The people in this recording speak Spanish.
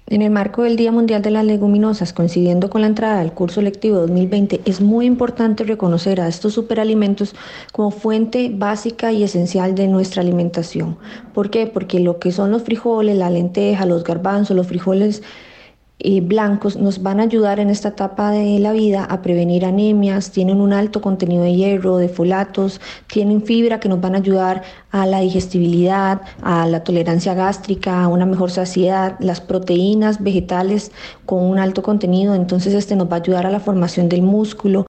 En el marco del Día Mundial de las Leguminosas, coincidiendo con la entrada al curso lectivo 2020, es muy importante reconocer a estos superalimentos como fuente básica y esencial de nuestra alimentación. ¿Por qué? Porque lo que son los frijoles, la lenteja, los garbanzos, los frijoles blancos nos van a ayudar en esta etapa de la vida a prevenir anemias, tienen un alto contenido de hierro, de folatos, tienen fibra que nos van a ayudar a la digestibilidad, a la tolerancia gástrica, a una mejor saciedad, las proteínas vegetales con un alto contenido, entonces este nos va a ayudar a la formación del músculo,